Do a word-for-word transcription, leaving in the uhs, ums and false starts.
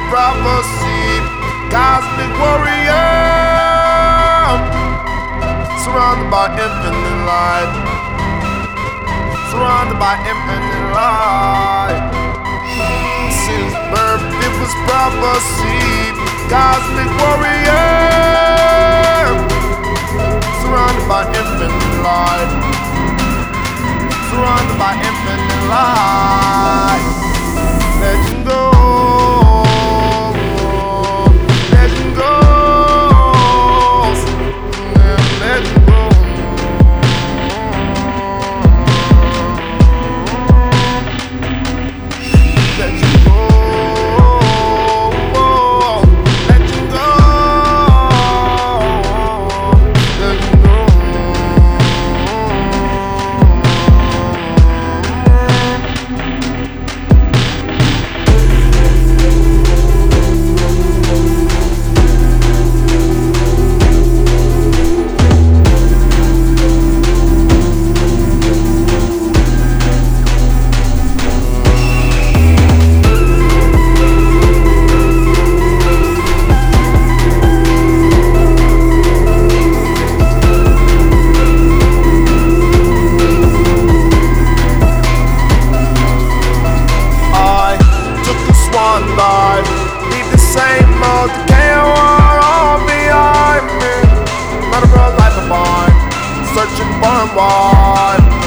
prophecy, cosmic warrior, surrounded by infinite light, surrounded by infinite light. Since birth it was prophecy, cosmic warrior, surrounded by infinite light, surrounded by infinite light. Legend go, legend goes, yeah, legend goes. Legend goes, legend goes, legend goes. Leave the same old decay all behind me. Not a real life of mine, searching for why.